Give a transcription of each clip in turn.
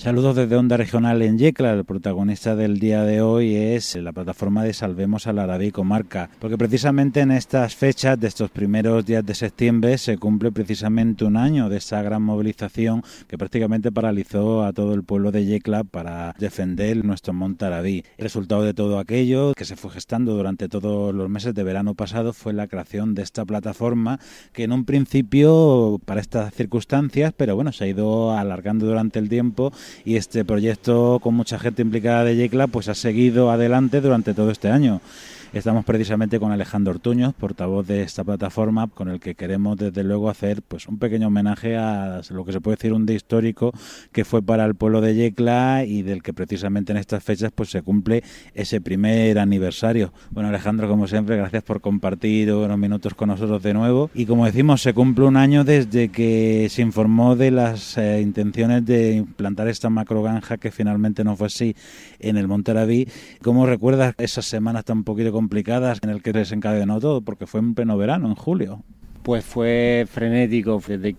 Saludos desde Onda Regional en Yecla. El protagonista del día de hoy es la plataforma de Salvemos al Arabí Comarca, porque precisamente en estas fechas de estos primeros días de septiembre se cumple precisamente un año de esa gran movilización que prácticamente paralizó a todo el pueblo de Yecla para defender nuestro monte Arabí. El resultado de todo aquello que se fue gestando durante todos los meses de verano pasado fue la creación de esta plataforma que en un principio para estas circunstancias, pero bueno, se ha ido alargando durante el tiempo. Y este proyecto, con mucha gente implicada de Yecla, pues ha seguido adelante durante todo este año. Estamos precisamente con Alejandro Ortuño, portavoz de esta plataforma, con el que queremos desde luego hacer pues un pequeño homenaje a lo que se puede decir un día histórico que fue para el pueblo de Yecla y del que precisamente en estas fechas pues se cumple ese primer aniversario. Bueno, Alejandro, como siempre, gracias por compartir unos minutos con nosotros de nuevo. Y como decimos, se cumple un año desde que se informó de las intenciones de implantar esta macrogranja, que finalmente no fue así, en el Monte Arabí. ¿Cómo recuerdas esas semanas tan poquito complicadas en el que desencadenó todo? Porque fue en pleno verano, en julio. Pues fue frenético desde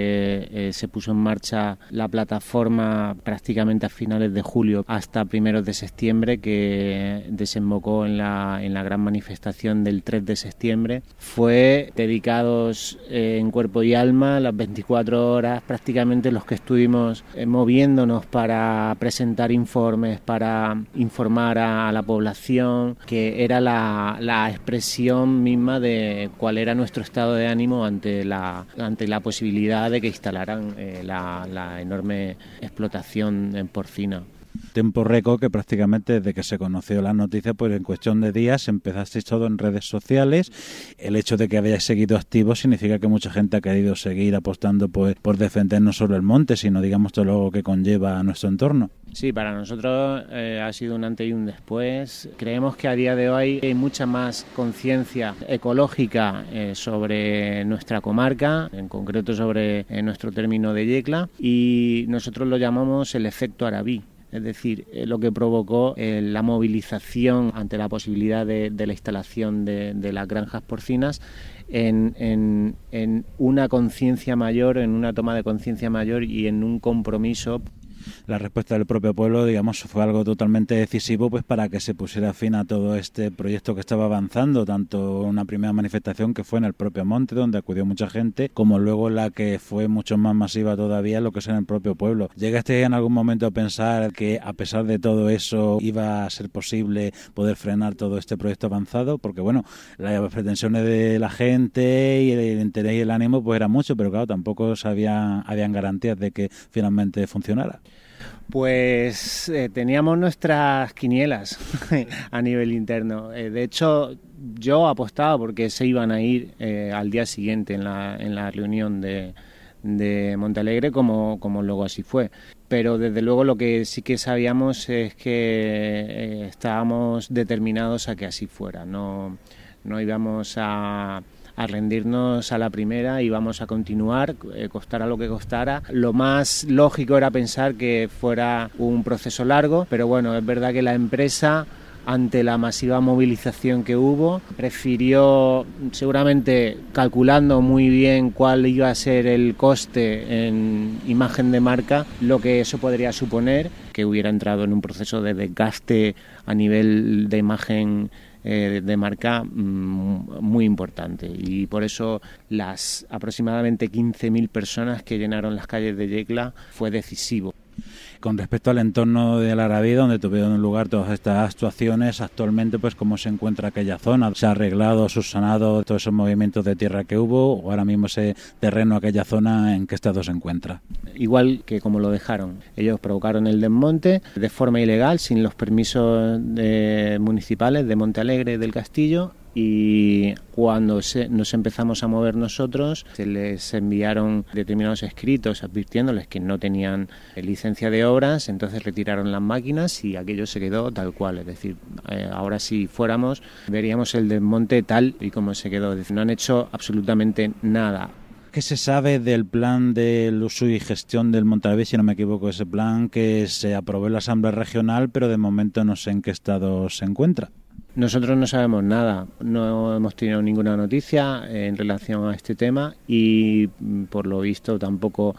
que se puso en marcha la plataforma prácticamente a finales de julio hasta primeros de septiembre, que desembocó en la gran manifestación del 3 de septiembre. Fue dedicados en cuerpo y alma las 24 horas prácticamente los que estuvimos moviéndonos para presentar informes, para informar a la población, que era la expresión misma de cuál era nuestro estado de ánimo ante la posibilidad de que instalaran la enorme explotación en porcina. Tiempo récord que prácticamente desde que se conoció la noticia, pues en cuestión de días empezasteis todo en redes sociales. El hecho de que hayáis seguido activos significa que mucha gente ha querido seguir apostando pues por defender no solo el monte, sino digamos todo lo que conlleva a nuestro entorno. Sí, para nosotros ha sido un antes y un después. Creemos que a día de hoy hay mucha más conciencia ecológica sobre nuestra comarca, en concreto sobre nuestro término de Yecla, y nosotros lo llamamos el efecto Arabí. Es decir, lo que provocó la movilización ante la posibilidad de la instalación de las granjas porcinas en una conciencia mayor, en una toma de conciencia mayor y en un compromiso. La respuesta del propio pueblo, digamos, fue algo totalmente decisivo pues para que se pusiera fin a todo este proyecto que estaba avanzando, tanto una primera manifestación que fue en el propio monte, donde acudió mucha gente, como luego la que fue mucho más masiva todavía, lo que es en el propio pueblo. ¿Llegaste en algún momento a pensar que a pesar de todo eso iba a ser posible poder frenar todo este proyecto avanzado? Porque bueno, las pretensiones de la gente y el interés y el ánimo pues era mucho, pero claro, tampoco habían garantías de que finalmente funcionara. Pues teníamos nuestras quinielas a nivel interno. De hecho, yo apostaba porque se iban a ir al día siguiente en la reunión de Montalegre, como luego así fue. Pero desde luego lo que sí que sabíamos es que estábamos determinados a que así fuera. No íbamos a rendirnos a la primera y vamos a continuar, costara lo que costara. Lo más lógico era pensar que fuera un proceso largo, pero bueno, es verdad que la empresa, ante la masiva movilización que hubo, prefirió, seguramente calculando muy bien cuál iba a ser el coste en imagen de marca, lo que eso podría suponer, que hubiera entrado en un proceso de desgaste a nivel de imagen de marca muy importante, y por eso las aproximadamente 15.000 personas que llenaron las calles de Yecla fue decisivo. Con respecto al entorno del Arabí, donde tuvieron lugar todas estas actuaciones, actualmente pues cómo se encuentra aquella zona, ¿se ha arreglado, subsanado todos esos movimientos de tierra que hubo, o ahora mismo ese terreno, aquella zona, en qué estado se encuentra? Igual que como lo dejaron. Ellos provocaron el desmonte de forma ilegal, sin los permisos municipales de Montalegre y del Castillo, y cuando nos empezamos a mover nosotros, se les enviaron determinados escritos advirtiéndoles que no tenían licencia de obras, entonces retiraron las máquinas y aquello se quedó tal cual. Es decir, ahora si fuéramos veríamos el desmonte tal y como se quedó. Es decir, no han hecho absolutamente nada. ¿Qué se sabe del plan de uso y gestión del Monte Arabí? Si no me equivoco, ese plan que se aprobó en la Asamblea Regional, pero de momento no sé en qué estado se encuentra. Nosotros no sabemos nada, no hemos tenido ninguna noticia en relación a este tema y por lo visto tampoco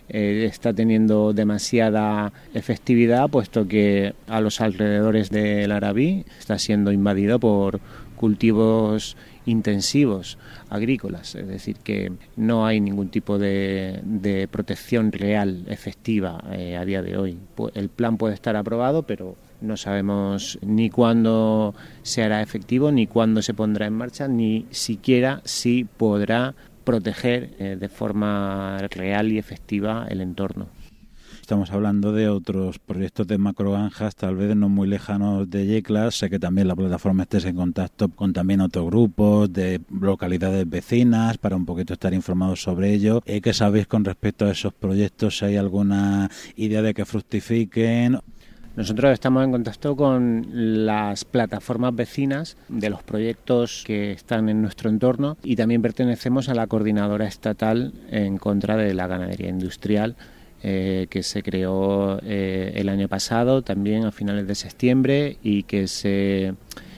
está teniendo demasiada efectividad, puesto que a los alrededores del Arabí está siendo invadido por cultivos intensivos agrícolas, es decir, que no hay ningún tipo de protección real, efectiva a día de hoy. El plan puede estar aprobado, pero no sabemos ni cuándo se hará efectivo, ni cuándo se pondrá en marcha, ni siquiera si podrá proteger de forma real y efectiva el entorno. Estamos hablando de otros proyectos de macrogranjas, tal vez no muy lejanos de Yecla. Sé que también la plataforma estés en contacto con también otros grupos de localidades vecinas para un poquito estar informados sobre ello. ¿Qué sabéis con respecto a esos proyectos? Si hay alguna idea de que fructifiquen. Nosotros estamos en contacto con las plataformas vecinas de los proyectos que están en nuestro entorno y también pertenecemos a la coordinadora estatal en contra de la ganadería industrial, que se creó el año pasado, también a finales de septiembre, y que se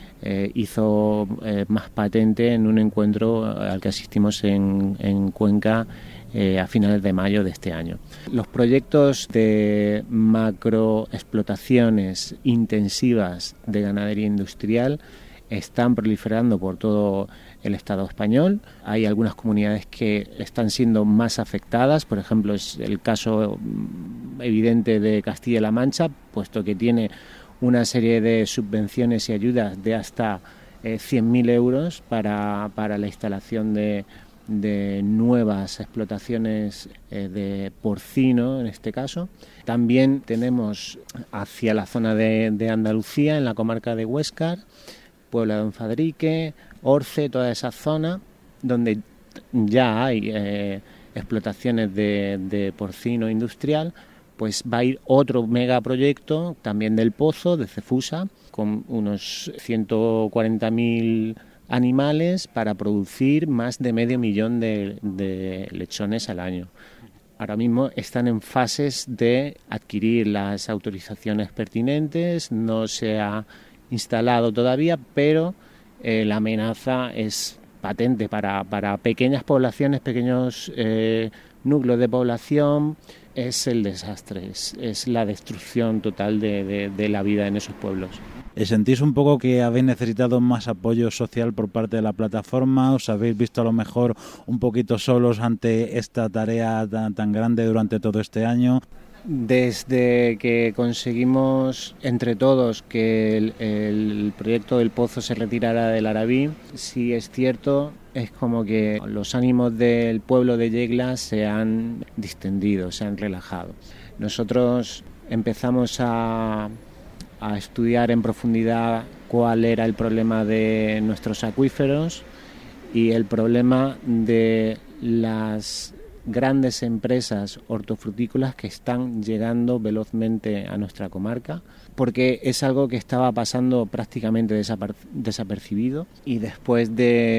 hizo más patente en un encuentro al que asistimos en Cuenca a finales de mayo de este año. Los proyectos de macroexplotaciones intensivas de ganadería industrial están proliferando por todo el Estado español. Hay algunas comunidades que están siendo más afectadas, por ejemplo es el caso evidente de Castilla-La Mancha, puesto que tiene una serie de subvenciones y ayudas de hasta 100.000 euros para la instalación de nuevas explotaciones de porcino en este caso. También tenemos hacia la zona de Andalucía, en la comarca de Huéscar, Puebla de Donfadrique, Orce, toda esa zona donde ya hay explotaciones de porcino industrial, pues va a ir otro megaproyecto también del Pozo, de Cefusa, con unos 140.000 animales para producir más de 500.000 de lechones al año. Ahora mismo están en fases de adquirir las autorizaciones pertinentes, no se ha instalado todavía, pero la amenaza es patente para pequeñas poblaciones, pequeños núcleos de población. Es el desastre, es la destrucción total de la vida en esos pueblos. ¿Sentís un poco que habéis necesitado más apoyo social por parte de la plataforma? ¿Os habéis visto a lo mejor un poquito solos ante esta tarea tan grande durante todo este año? Desde que conseguimos entre todos que el proyecto del Pozo se retirara del Arabí, sí es cierto, es como que los ánimos del pueblo de Yecla se han distendido, se han relajado. Nosotros empezamos a estudiar en profundidad cuál era el problema de nuestros acuíferos y el problema de las grandes empresas hortofrutícolas que están llegando velozmente a nuestra comarca, porque es algo que estaba pasando prácticamente desapercibido, y después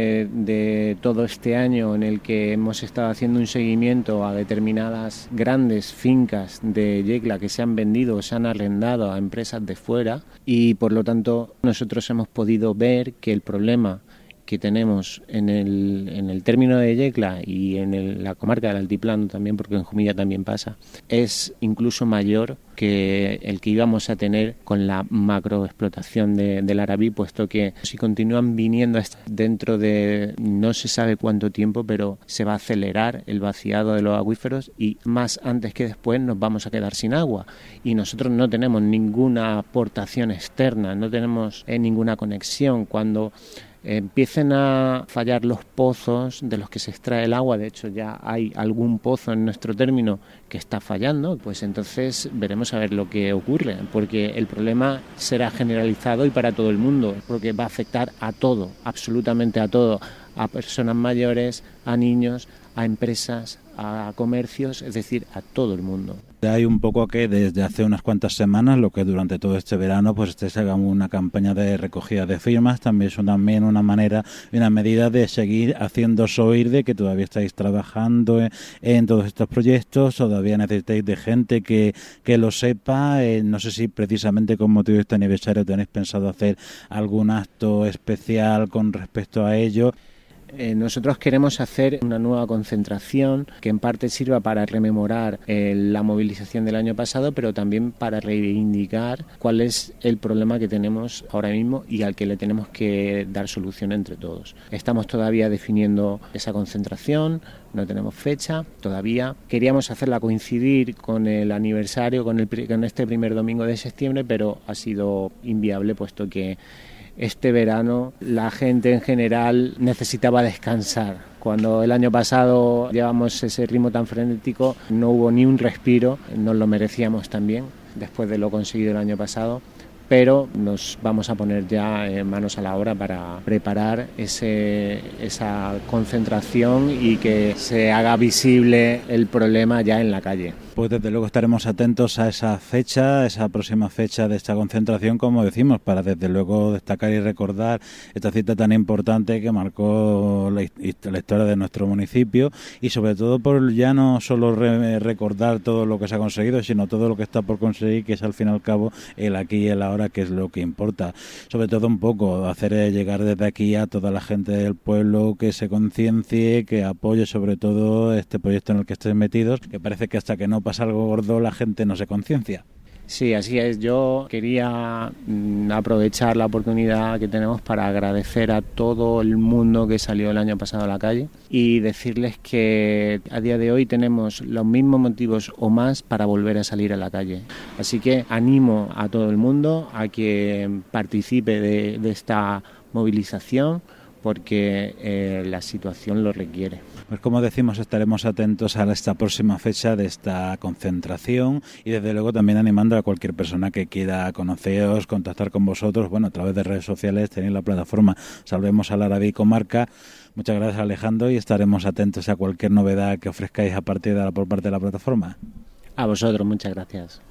de todo este año en el que hemos estado haciendo un seguimiento a determinadas grandes fincas de Yecla que se han vendido o se han arrendado a empresas de fuera, y por lo tanto nosotros hemos podido ver que el problema que tenemos en el término de Yecla y en la comarca del Altiplano también, porque en Jumilla también pasa, es incluso mayor que el que íbamos a tener con la macroexplotación del Arabí, puesto que si continúan viniendo dentro de no se sabe cuánto tiempo, pero se va a acelerar el vaciado de los acuíferos y más antes que después nos vamos a quedar sin agua, y nosotros no tenemos ninguna aportación externa, no tenemos ninguna conexión. Cuando empiecen a fallar los pozos de los que se extrae el agua, de hecho ya hay algún pozo en nuestro término que está fallando, pues entonces veremos a ver lo que ocurre, porque el problema será generalizado y para todo el mundo, porque va a afectar a todo, absolutamente a todo, a personas mayores, a niños, a empresas, a comercios, es decir, a todo el mundo. Hay un poco que desde hace unas cuantas semanas, lo que durante todo este verano, pues estáis hagamos una campaña de recogida de firmas, también es también una manera y una medida de seguir haciéndose oír de que todavía estáis trabajando en todos estos proyectos, todavía necesitáis de gente que lo sepa. No sé si precisamente con motivo de este aniversario tenéis pensado hacer algún acto especial con respecto a ello. Nosotros queremos hacer una nueva concentración que en parte sirva para rememorar la movilización del año pasado, pero también para reivindicar cuál es el problema que tenemos ahora mismo y al que le tenemos que dar solución entre todos. Estamos todavía definiendo esa concentración, no tenemos fecha todavía. Queríamos hacerla coincidir con el aniversario, con este primer domingo de septiembre, pero ha sido inviable puesto que este verano la gente en general necesitaba descansar. Cuando el año pasado llevamos ese ritmo tan frenético, no hubo ni un respiro, nos lo merecíamos también después de lo conseguido el año pasado, pero nos vamos a poner ya manos a la obra para preparar esa concentración y que se haga visible el problema ya en la calle. Pues desde luego estaremos atentos a esa fecha, esa próxima fecha de esta concentración, como decimos, para desde luego destacar y recordar esta cita tan importante que marcó la historia de nuestro municipio y sobre todo por ya no solo recordar todo lo que se ha conseguido, sino todo lo que está por conseguir, que es al fin y al cabo el aquí y el ahora, que es lo que importa. Sobre todo un poco hacer llegar desde aquí a toda la gente del pueblo que se conciencie, que apoye sobre todo este proyecto en el que estén metidos, que parece que hasta que no pasa algo gordo la gente no se conciencia. Sí, así es. Yo quería aprovechar la oportunidad que tenemos para agradecer a todo el mundo que salió el año pasado a la calle y decirles que a día de hoy tenemos los mismos motivos o más para volver a salir a la calle. Así que animo a todo el mundo a que participe de esta movilización porque la situación lo requiere. Pues como decimos, estaremos atentos a esta próxima fecha de esta concentración y desde luego también animando a cualquier persona que quiera conoceros, contactar con vosotros, bueno, a través de redes sociales tenéis la plataforma Salvemos al Arabí Comarca. Muchas gracias, Alejandro, y estaremos atentos a cualquier novedad que ofrezcáis por parte de la plataforma. A vosotros, muchas gracias.